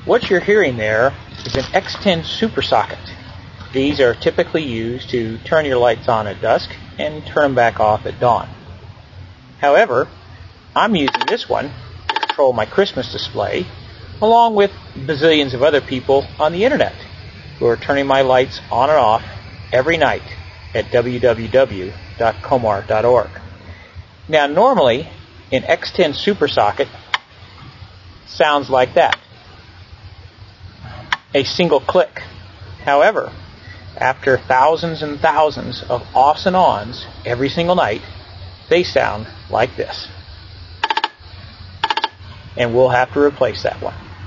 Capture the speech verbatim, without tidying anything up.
What you're hearing there is an X ten super socket. These are typically used to turn your lights on at dusk and turn them back off at dawn. However, I'm using this one to control my Christmas display, along with bazillions of other people on the internet who are turning my lights on and off every night at w w w dot comar dot org. Now, normally, an X ten super socket sounds like that. A single click. However, after thousands and thousands of offs and ons every single night, they sound like this. And we'll have to replace that one.